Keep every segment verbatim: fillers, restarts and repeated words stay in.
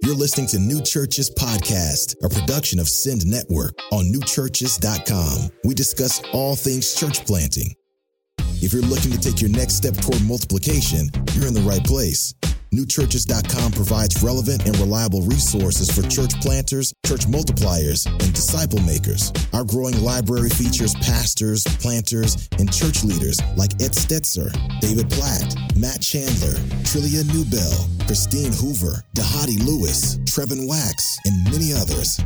You're listening to New Churches Podcast, a production of Send Network on new churches dot com. We discuss all things church planting. If you're looking to take your next step toward multiplication, you're in the right place. new churches dot com provides relevant and reliable resources for church planters, church multipliers, and disciple makers. Our growing library features pastors, planters, and church leaders like Ed Stetzer, David Platt, Matt Chandler, Trillia Newbell, Christine Hoover, Dahadi Lewis, Trevin Wax, and many others.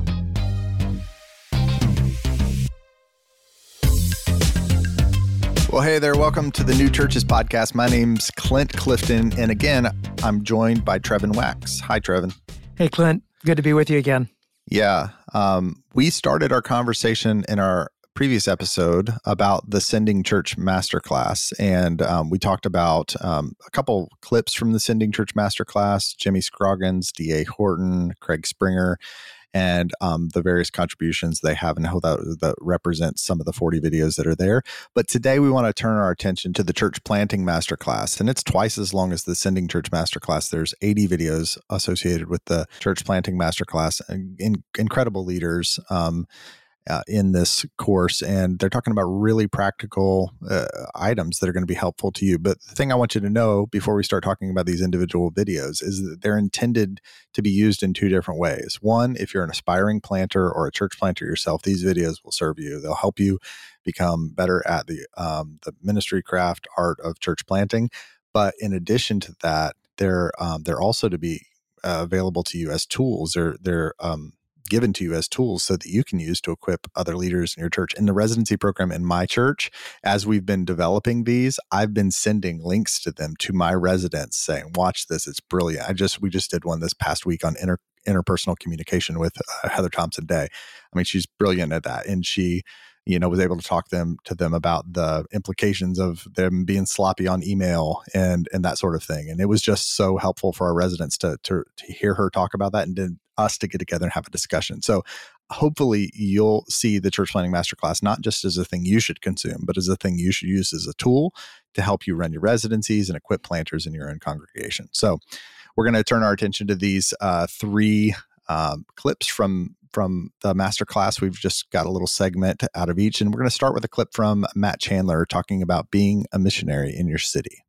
Well, hey there. Welcome to the New Churches Podcast. My name's Clint Clifton, and again, I'm joined by Trevin Wax. Hi, Trevin. Hey, Clint. Good to be with you again. Yeah. Um, we started our conversation in our previous episode about the Sending Church Masterclass, and um, we talked about um, a couple clips from the Sending Church Masterclass, Jimmy Scroggins, D A Horton, Craig Springer, and um, the various contributions they have and how that, that represents some of the forty videos that are there. But today we want to turn our attention to the Church Planting Masterclass, and it's twice as long as the Sending Church Masterclass. There's eighty videos associated with the Church Planting Masterclass, and in, incredible leaders um, uh, in this course, and they're talking about really practical uh, items that are going to be helpful to you. But the thing I want you to know before we start talking about these individual videos is that they're intended to be used in two different ways. One, if you're an aspiring planter or a church planter yourself, these videos will serve you. They'll help you become better at the um, the ministry craft art of church planting. But in addition to that, they're um, they're also to be uh, available to you as tools. They're they're um, given to you as tools so that you can use to equip other leaders in your church. In the residency program in my church, as we've been developing these, I've been sending links to them to my residents saying, watch this, it's brilliant. I just, we just did one this past week on inter, interpersonal communication with uh, Heather Thompson Day. I mean, she's brilliant at that. And she, you know, was able to talk them to them about the implications of them being sloppy on email and, and that sort of thing. And it was just so helpful for our residents to, to, to hear her talk about that and then us to get together and have a discussion. So hopefully you'll see the Church Planting Masterclass not just as a thing you should consume, but as a thing you should use as a tool to help you run your residencies and equip planters in your own congregation. So we're going to turn our attention to these uh, three um, clips from from the masterclass. We've just got a little segment out of each, and we're going to start with a clip from Matt Chandler talking about being a missionary in your city.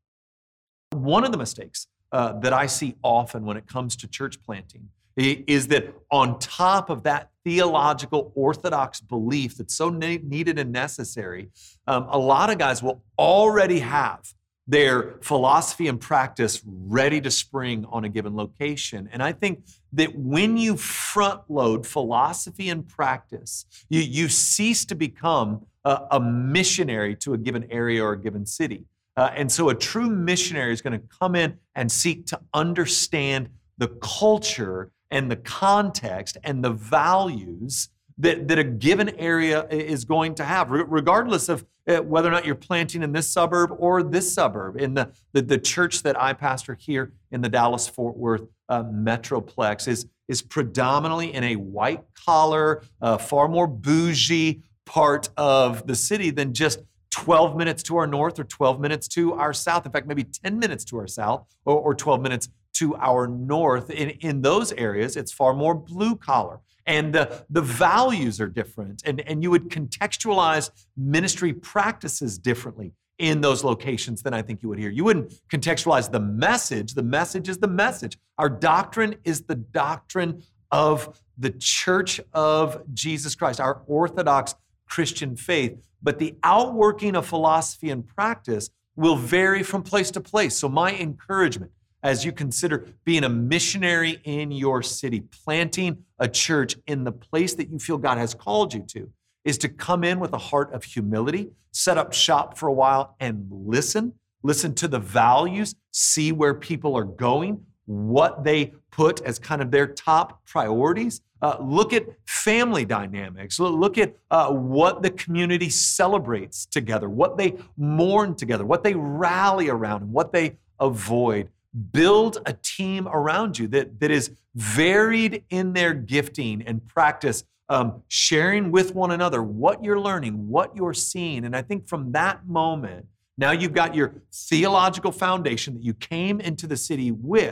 One of the mistakes uh, that I see often when it comes to church planting is that on top of that theological orthodox belief that's so ne- needed and necessary, um, a lot of guys will already have their philosophy and practice ready to spring on a given location. And I think that when you front load philosophy and practice, you, you cease to become a, a missionary to a given area or a given city. Uh, and so a true missionary is going to come in and seek to understand the culture and the context and the values that, that a given area is going to have, regardless of whether or not you're planting in this suburb or this suburb. In the, the, the church that I pastor here in the Dallas-Fort Worth uh, Metroplex is, is predominantly in a white-collar, uh, far more bougie part of the city than just twelve minutes to our north or twelve minutes to our south. In fact, maybe ten minutes to our south or, or twelve minutes to our north. In, in those areas, it's far more blue collar. And the, the values are different. And, and you would contextualize ministry practices differently in those locations than I think you would here. You wouldn't contextualize the message. The message is the message. Our doctrine is the doctrine of the Church of Jesus Christ, our Orthodox Christian faith. But the outworking of philosophy and practice will vary from place to place. So my encouragement, as you consider being a missionary in your city, planting a church in the place that you feel God has called you to, is to come in with a heart of humility, set up shop for a while and listen, listen to the values, see where people are going, what they put as kind of their top priorities. Uh, look at family dynamics. Look at uh, what the community celebrates together, what they mourn together, what they rally around, and what they avoid. Build a team around you that, that is varied in their gifting and practice, um, sharing with one another what you're learning, what you're seeing. And I think from that moment, now you've got your theological foundation that you came into the city with,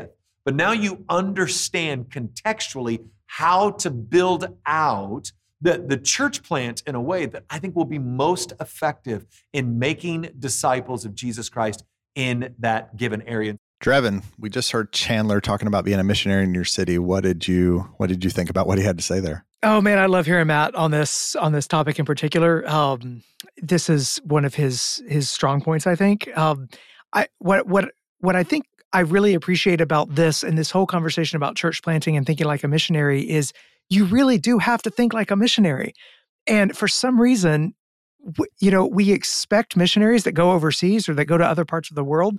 but now you understand contextually how to build out the, the church plant in a way that I think will be most effective in making disciples of Jesus Christ in that given area. Drevin, we just heard Chandler talking about being a missionary in your city. What did you What did you think about what he had to say there? Oh man, I love hearing Matt on this on this topic in particular. Um, this is one of his his strong points, I think. Um, I what what what I think I really appreciate about this and this whole conversation about church planting and thinking like a missionary is you really do have to think like a missionary. And for some reason, w- you know, we expect missionaries that go overseas or that go to other parts of the world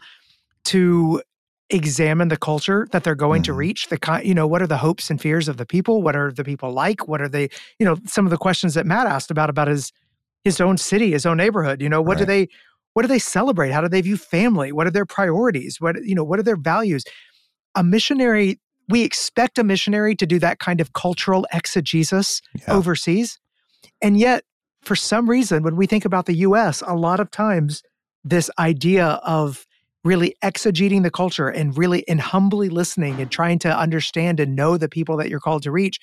to examine the culture that they're going mm-hmm. to reach. The kind, you know, what are the hopes and fears of the people? What are the people like? What are they, you know, some of the questions that Matt asked about, about his, his own city, his own neighborhood, you know, what right. do they, what do they celebrate? How do they view family? What are their priorities? What, you know, what are their values? A missionary, we expect a missionary to do that kind of cultural exegesis yeah. overseas. And yet, for some reason, when we think about the U S, a lot of times this idea of really exegeting the culture and really and humbly listening and trying to understand and know the people that you're called to reach,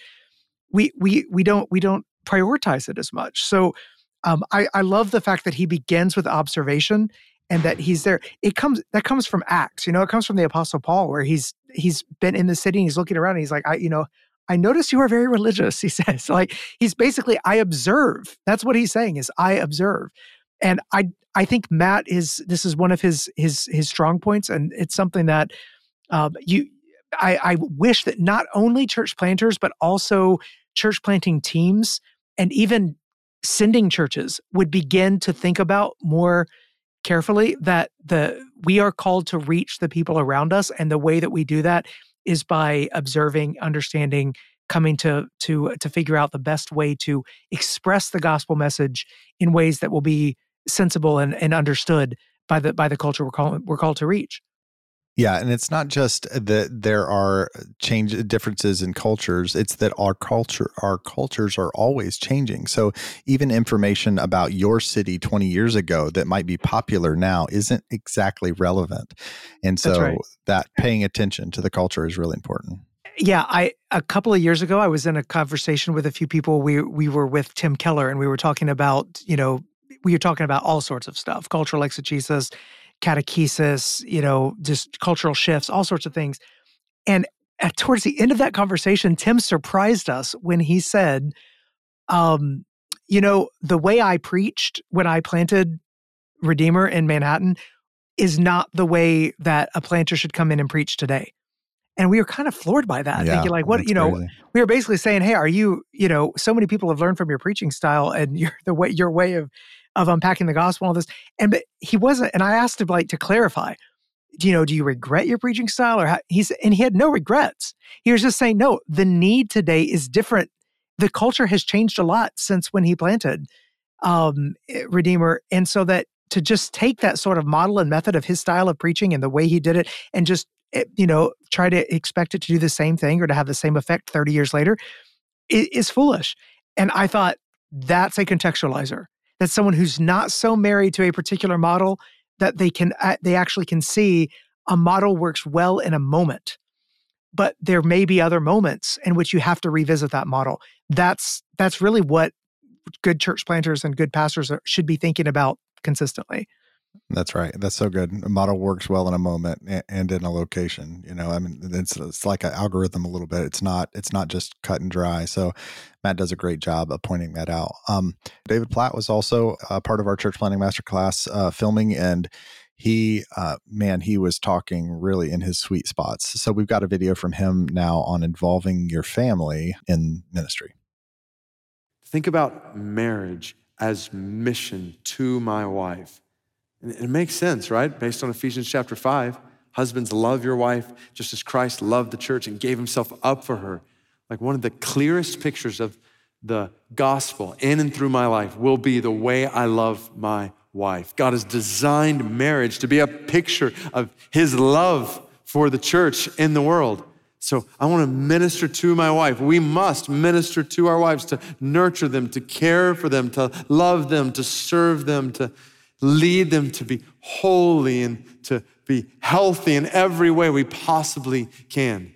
we we we don't we don't prioritize it as much. So um, I, I love the fact that he begins with observation and that he's there. It comes that comes from Acts, you know, it comes from the Apostle Paul, where he's he's been in the city and he's looking around and he's like, I you know, I notice you are very religious, he says. Like he's basically, I observe. That's what he's saying is I observe. And I I think Matt is this is one of his his his strong points, and it's something that um, you I, I wish that not only church planters but also church planting teams and even sending churches would begin to think about more carefully. That the we are called to reach the people around us, and the way that we do that is by observing, understanding, coming to to to figure out the best way to express the gospel message in ways that will be sensible and, and understood by the by the culture we're called we're called to reach. Yeah, and it's not just that there are change differences in cultures, it's that our culture our cultures are always changing. So even information about your city twenty years ago that might be popular now isn't exactly relevant. And so right. that paying attention to the culture is really important. Yeah, I a couple of years ago I was in a conversation with a few people. We we were with Tim Keller and we were talking about, you know, we were talking about all sorts of stuff, cultural exegesis, catechesis, you know, just cultural shifts, all sorts of things. And at, towards the end of that conversation, Tim surprised us when he said, um, you know, the way I preached when I planted Redeemer in Manhattan is not the way that a planter should come in and preach today. And we were kind of floored by that, yeah, thinking like, what, you know, crazy. We were basically saying, hey, are you, you know, so many people have learned from your preaching style and your the way your way of of unpacking the gospel and all this. And but he wasn't, and I asked him like to clarify, do you know, do you regret your preaching style or how, he's, and he had no regrets. He was just saying, no, the need today is different. The culture has changed a lot since when he planted um, Redeemer. And so that to just take that sort of model and method of his style of preaching and the way he did it and just, you know, try to expect it to do the same thing or to have the same effect thirty years later is, is foolish. And I thought that's a contextualizer. That's someone who's not so married to a particular model that they can, uh, they actually can see a model works well in a moment, but there may be other moments in which you have to revisit that model. That's, that's really what good church planters and good pastors are, should be thinking about consistently. That's right. That's so good. A model works well in a moment and in a location. You know, I mean, it's it's like an algorithm a little bit. It's not it's not just cut and dry. So Matt does a great job of pointing that out. Um, David Platt was also a part of our church planting masterclass uh, filming, and he, uh, man, he was talking really in his sweet spots. So we've got a video from him now on involving your family in ministry. Think about marriage as mission to my wife. And it makes sense, right? Based on Ephesians chapter five, husbands, love your wife just as Christ loved the church and gave himself up for her. Like one of the clearest pictures of the gospel in and through my life will be the way I love my wife. God has designed marriage to be a picture of his love for the church in the world. So I want to minister to my wife. We must minister to our wives, to nurture them, to care for them, to love them, to serve them, to lead them to be holy and to be healthy in every way we possibly can.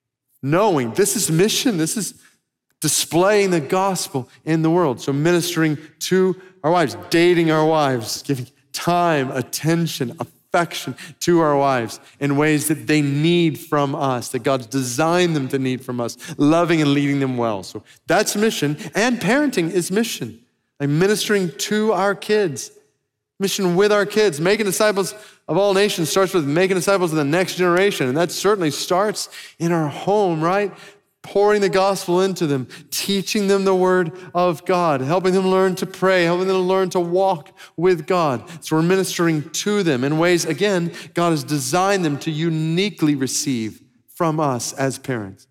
Knowing this is mission, this is displaying the gospel in the world. So ministering to our wives, dating our wives, giving time, attention, affection to our wives in ways that they need from us, that God's designed them to need from us, loving and leading them well. So that's mission, and parenting is mission. Like ministering to our kids, mission with our kids. Making disciples of all nations starts with making disciples of the next generation, and that certainly starts in our home, right? Pouring the gospel into them, teaching them the word of God, helping them learn to pray, helping them learn to walk with God. So we're ministering to them in ways, again, God has designed them to uniquely receive from us as parents.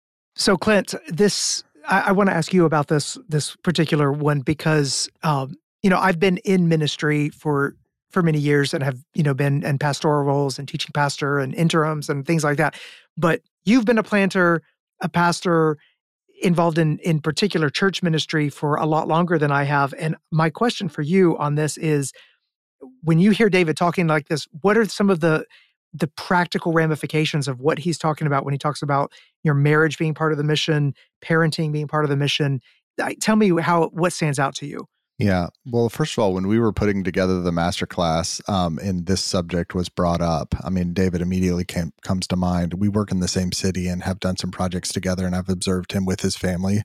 So Clint, this I, I want to ask you about this this particular one because um, you know I've been in ministry for for many years and have you know been in pastoral roles and teaching pastor and interims and things like that. But you've been a planter, a pastor involved in, in particular church ministry for a lot longer than I have. And my question for you on this is, when you hear David talking like this, what are some of the the practical ramifications of what he's talking about when he talks about your marriage being part of the mission, parenting being part of the mission? Tell me how what stands out to you. Yeah. Well, first of all, when we were putting together the masterclass um, and this subject was brought up, I mean, David immediately came, comes to mind. We work in the same city and have done some projects together, and I've observed him with his family.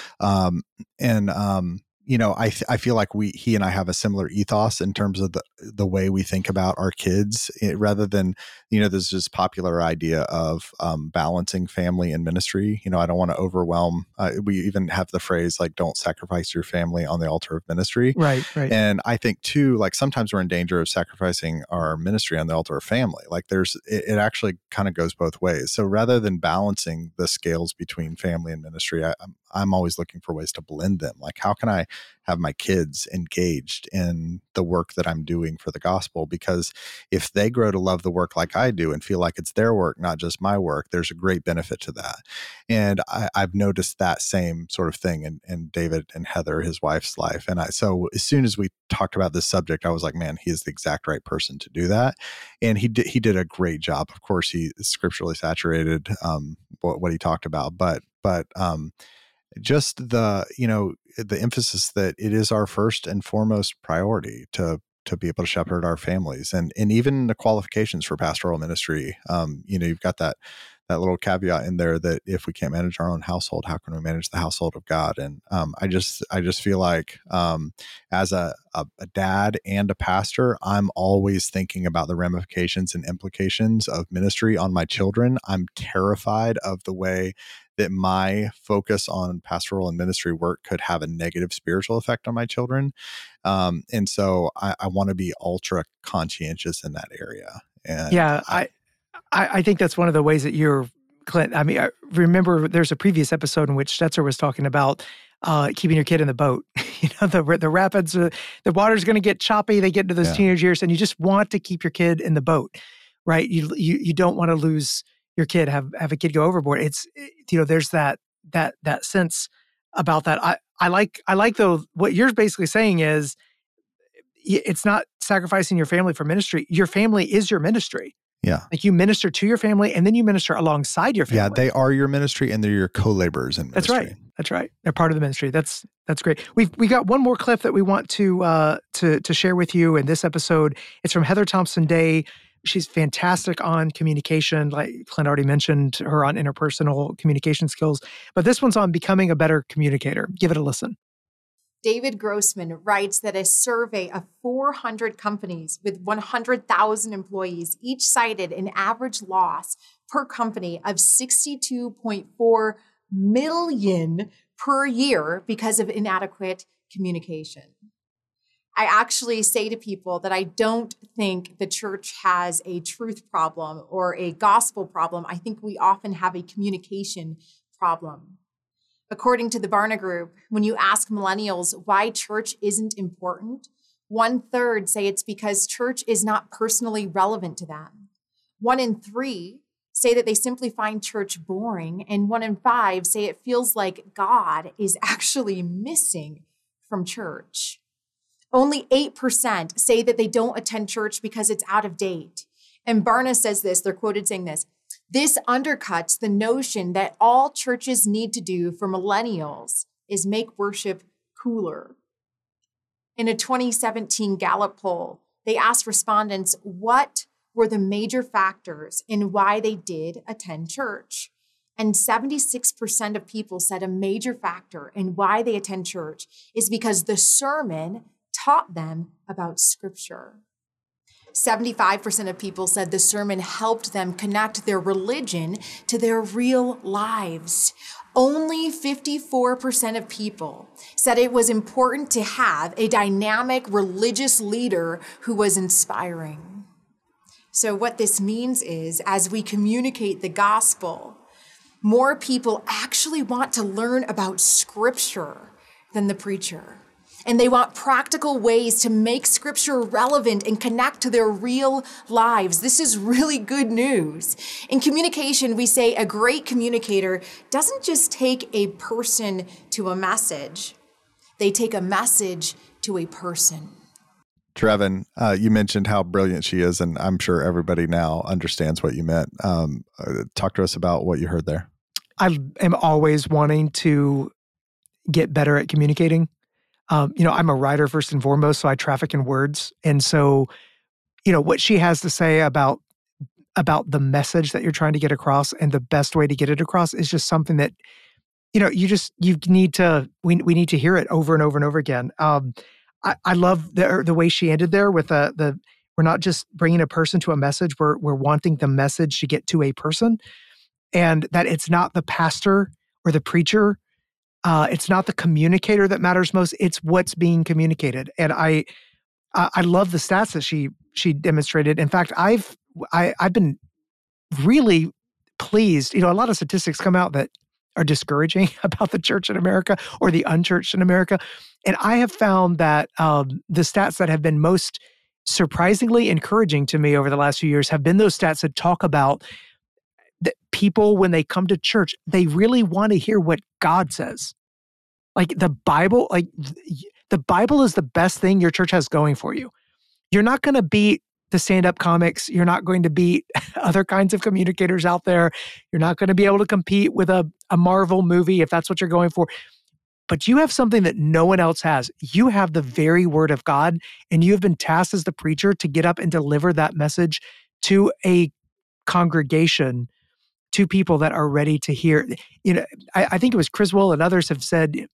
Um, and, um, you know, I th- I feel like we he and I have a similar ethos in terms of the the way we think about our kids, it, rather than, you know, there's this popular idea of um, balancing family and ministry. You know, I don't want to overwhelm. Uh, we even have the phrase like, "Don't sacrifice your family on the altar of ministry." Right, right. And I think too, like sometimes we're in danger of sacrificing our ministry on the altar of family. Like there's, it, it actually kind of goes both ways. So rather than balancing the scales between family and ministry, I, I'm I'm always looking for ways to blend them. Like, how can I have my kids engaged in the work that I'm doing for the gospel? Because if they grow to love the work like I do and feel like it's their work, not just my work, there's a great benefit to that. And I, I've noticed that same sort of thing in, in David and Heather, his wife's life. And I, so as soon as we talked about this subject, I was like, man, he is the exact right person to do that. And he did, he did a great job. Of course, he is scripturally saturated, um, what, what he talked about, but, but, um, just the, you know, the emphasis that it is our first and foremost priority to to be able to shepherd our families, and and even the qualifications for pastoral ministry. Um, you know, you've got that that little caveat in there that if we can't manage our own household, how can we manage the household of God? And um, I just I just feel like um, as a, a a dad and a pastor, I'm always thinking about the ramifications and implications of ministry on my children. I'm terrified of the way that my focus on pastoral and ministry work could have a negative spiritual effect on my children. Um, and so I, I want to be ultra conscientious in that area. And yeah, I, I, I think that's one of the ways that you're, Clint. I mean, I remember there's a previous episode in which Stetzer was talking about uh, keeping your kid in the boat. you know, the the rapids, uh, the water's going to get choppy. They get into those yeah. teenage years, and you just want to keep your kid in the boat, right? You you you don't want to lose your kid, have have a kid go overboard. It's, you know, there's that that that sense about that. I I like I like though what you're basically saying is it's not sacrificing your family for ministry. Your family is your ministry. Yeah. Like you minister to your family and then you minister alongside your family. Yeah, they are your ministry and they're your co-laborers in ministry. That's right. That's right. They're part of the ministry. That's that's great. We've we got one more clip that we want to uh to to share with you in this episode. It's from Heather Thompson Day. She's fantastic on communication. Like Clint already mentioned her on interpersonal communication skills, but this one's on becoming a better communicator. Give it a listen. David Grossman writes that a survey of four hundred companies with one hundred thousand employees each cited an average loss per company of sixty-two point four million per year because of inadequate communication. I actually say to people that I don't think the church has a truth problem or a gospel problem. I think we often have a communication problem. According to the Barna Group, when you ask millennials why church isn't important, one third say it's because church is not personally relevant to them. One in three say that they simply find church boring, and one in five say it feels like God is actually missing from church. Only eight percent say that they don't attend church because it's out of date. And Barna says this, they're quoted saying this, "This undercuts the notion that all churches need to do for millennials is make worship cooler." In a twenty seventeen Gallup poll, they asked respondents what were the major factors in why they did attend church. And seventy-six percent of people said a major factor in why they attend church is because the sermon taught them about Scripture. seventy-five percent of people said the sermon helped them connect their religion to their real lives. Only fifty-four percent of people said it was important to have a dynamic religious leader who was inspiring. So what this means is, as we communicate the gospel, more people actually want to learn about Scripture than the preacher. And they want practical ways to make Scripture relevant and connect to their real lives. This is really good news. In communication, we say a great communicator doesn't just take a person to a message. They take a message to a person. Trevin, uh, you mentioned how brilliant she is, and I'm sure everybody now understands what you meant. Um, uh, talk to us about what you heard there. I am always wanting to get better at communicating. Um, you know, I'm a writer first and foremost, so I traffic in words. And so, you know, what she has to say about about the message that you're trying to get across and the best way to get it across is just something that, you know, you just, you need to, we we need to hear it over and over and over again. Um, I, I love the the way she ended there with the, the, we're not just bringing a person to a message, we're, we're wanting the message to get to a person, and that it's not the pastor or the preacher. Uh, it's not the communicator that matters most. It's what's being communicated. And I, uh, I love the stats that she she demonstrated. In fact, I've I, I've been really pleased. You know, a lot of statistics come out that are discouraging about the church in America or the unchurched in America, and I have found that um, the stats that have been most surprisingly encouraging to me over the last few years have been those stats that talk about that people, when they come to church, they really want to hear what God says. Like the Bible, like the Bible is the best thing your church has going for you. You're not going to beat the stand-up comics. You're not going to beat other kinds of communicators out there. You're not going to be able to compete with a, a Marvel movie if that's what you're going for. But you have something that no one else has. You have the very word of God, and you have been tasked as the preacher to get up and deliver that message to a congregation, to people that are ready to hear. You know, I, I think it was Criswell and others have said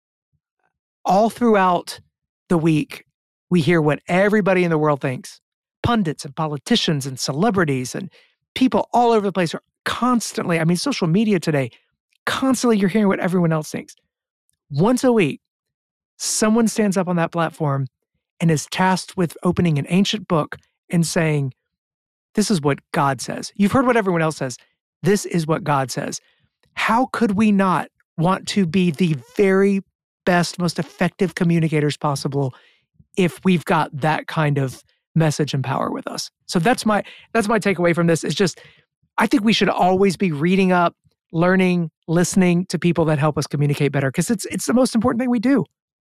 all throughout the week, we hear what everybody in the world thinks. Pundits and politicians and celebrities and people all over the place are constantly, I mean, social media today, constantly you're hearing what everyone else thinks. Once a week, someone stands up on that platform and is tasked with opening an ancient book and saying, this is what God says. You've heard what everyone else says. This is what God says. How could we not want to be the very best, most effective communicators possible if we've got that kind of message and power with us? So that's my that's my takeaway from this. Is just, I think we should always be reading up, learning, listening to people that help us communicate better, because it's it's the most important thing we do.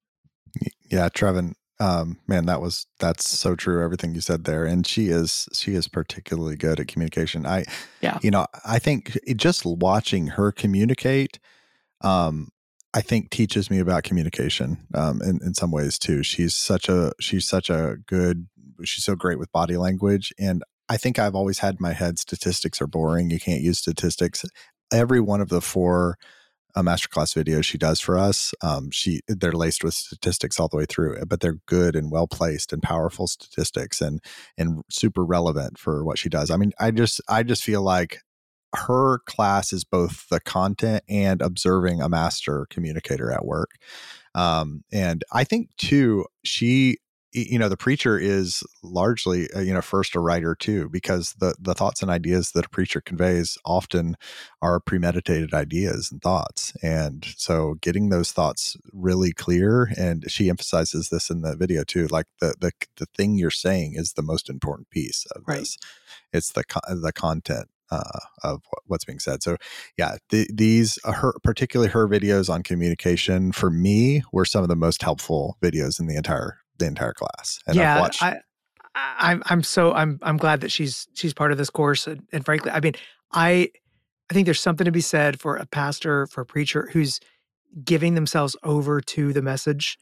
Yeah, Trevin, um, man, that was that's so true. Everything you said there, and she is she is particularly good at communication. I, yeah, you know, I think just watching her communicate, um, I think teaches me about communication um, in in some ways too. She's such a she's such a good. She's so great with body language, and I think I've always had in my head statistics are boring. You can't use statistics. Every one of the four uh, masterclass videos she does for us, um, she they're laced with statistics all the way through, but they're good and well placed and powerful statistics and and super relevant for what she does. I mean, I just I just feel like her class is both the content and observing a master communicator at work. Um, and I think too, she. You know, the preacher is largely, uh, you know, first a writer too, because the the thoughts and ideas that a preacher conveys often are premeditated ideas and thoughts. And so getting those thoughts really clear, and she emphasizes this in the video too, like the the, the thing you're saying is the most important piece of right. this. It's the, the content uh, of what's being said. So yeah, the, these, uh, her, particularly her videos on communication for me were some of the most helpful videos in the entire the entire class. And yeah, I've watched. I, I'm I'm so I'm I'm glad that she's she's part of this course, and, and frankly, I mean, I I think there's something to be said for a pastor, for a preacher who's giving themselves over to the message,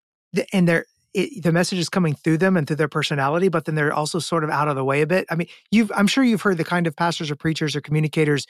and they're it, the message is coming through them and through their personality, but then they're also sort of out of the way a bit. I mean, you've I'm sure you've heard the kind of pastors or preachers or communicators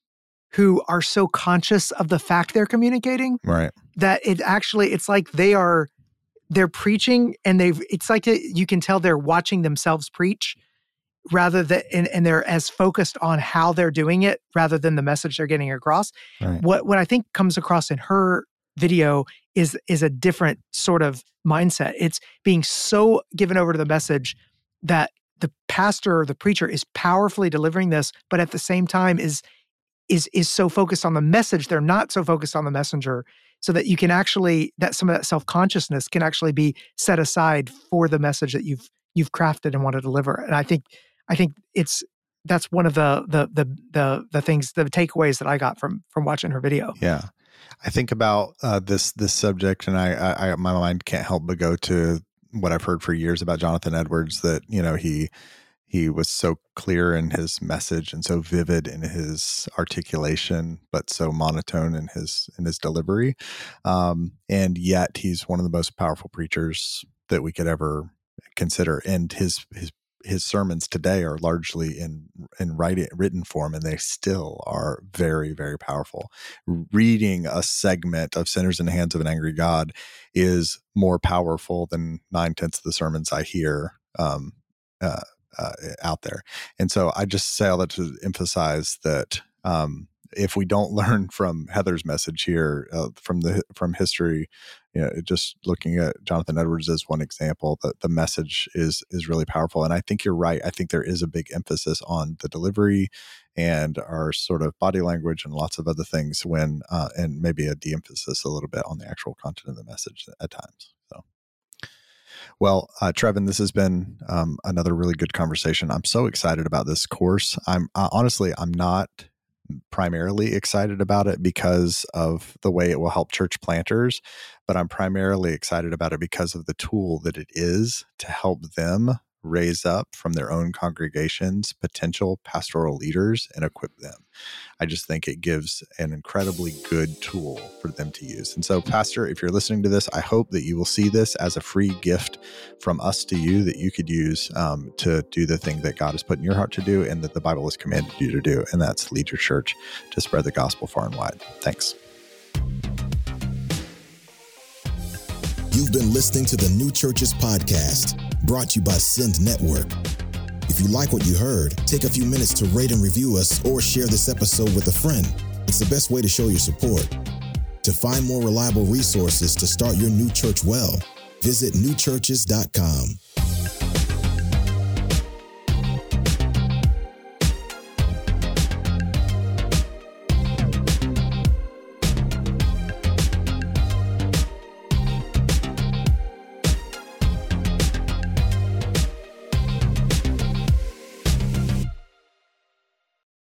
who are so conscious of the fact they're communicating, right, that it actually it's like they are. They're preaching and they've, it's like a, you can tell they're watching themselves preach rather than, and, and they're as focused on how they're doing it rather than the message they're getting across. right. What, what I think comes across in her video is, is a different sort of mindset. It's being so given over to the message that the pastor or the preacher is powerfully delivering this, but at the same time is, is, is so focused on the message. They're not so focused on the messenger. So that you can actually, that some of that self-consciousness can actually be set aside for the message that you've you've crafted and want to deliver. And I think, I think it's that's one of the the the the the things, the takeaways that I got from from watching her video. Yeah, I think about uh, this this subject, and I, I, I my mind can't help but go to what I've heard for years about Jonathan Edwards. That you know he. He was so clear in his message and so vivid in his articulation, but so monotone in his in his delivery. Um, and yet he's one of the most powerful preachers that we could ever consider. And his his his sermons today are largely in in writing, written form, and they still are very, very powerful. Reading a segment of Sinners in the Hands of an Angry God is more powerful than nine-tenths of the sermons I hear um, uh, Uh, out there. And so I just say all that to emphasize that um, if we don't learn from Heather's message here, uh, from the from history, you know, just looking at Jonathan Edwards as one example, that the message is is really powerful. And I think you're right. I think there is a big emphasis on the delivery and our sort of body language and lots of other things when, uh, and maybe a de-emphasis a little bit on the actual content of the message at times. So. Well, uh, Trevin, this has been um, another really good conversation. I'm so excited about this course. I'm uh, honestly, I'm not primarily excited about it because of the way it will help church planters, but I'm primarily excited about it because of the tool that it is to help them raise up from their own congregations potential pastoral leaders and equip them. I just think it gives an incredibly good tool for them to use. And so, Pastor, if you're listening to this, I hope that you will see this as a free gift from us to you that you could use um, to do the thing that God has put in your heart to do and that the Bible has commanded you to do, and that's lead your church to spread the gospel far and wide. Thanks. You've been listening to the New Churches Podcast, brought to you by Send Network. If you like what you heard, take a few minutes to rate and review us or share this episode with a friend. It's the best way to show your support. To find more reliable resources to start your new church well, visit new churches dot com.